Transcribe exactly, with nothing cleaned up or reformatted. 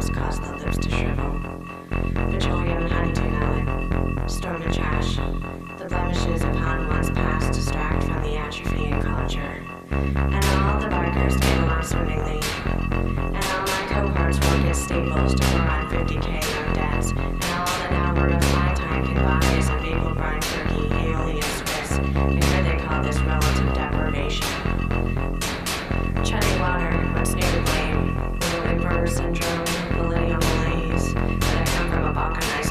gas cause the lips to shrivel. Petroleum and honeydew mallet, storm and trash. The blemishes upon one's past distract from the atrophy in culture. And all the barkers get along swimmingly. And all my cohorts work as staples to pour on fifty K no debts. And all that now ruins my time can buy is a maple brine turkey, aioli and Swiss. And here they call this relative deprivation. Treading water, what's new to blame? The William Burr syndrome, millennial malaise. That I come from a balkanized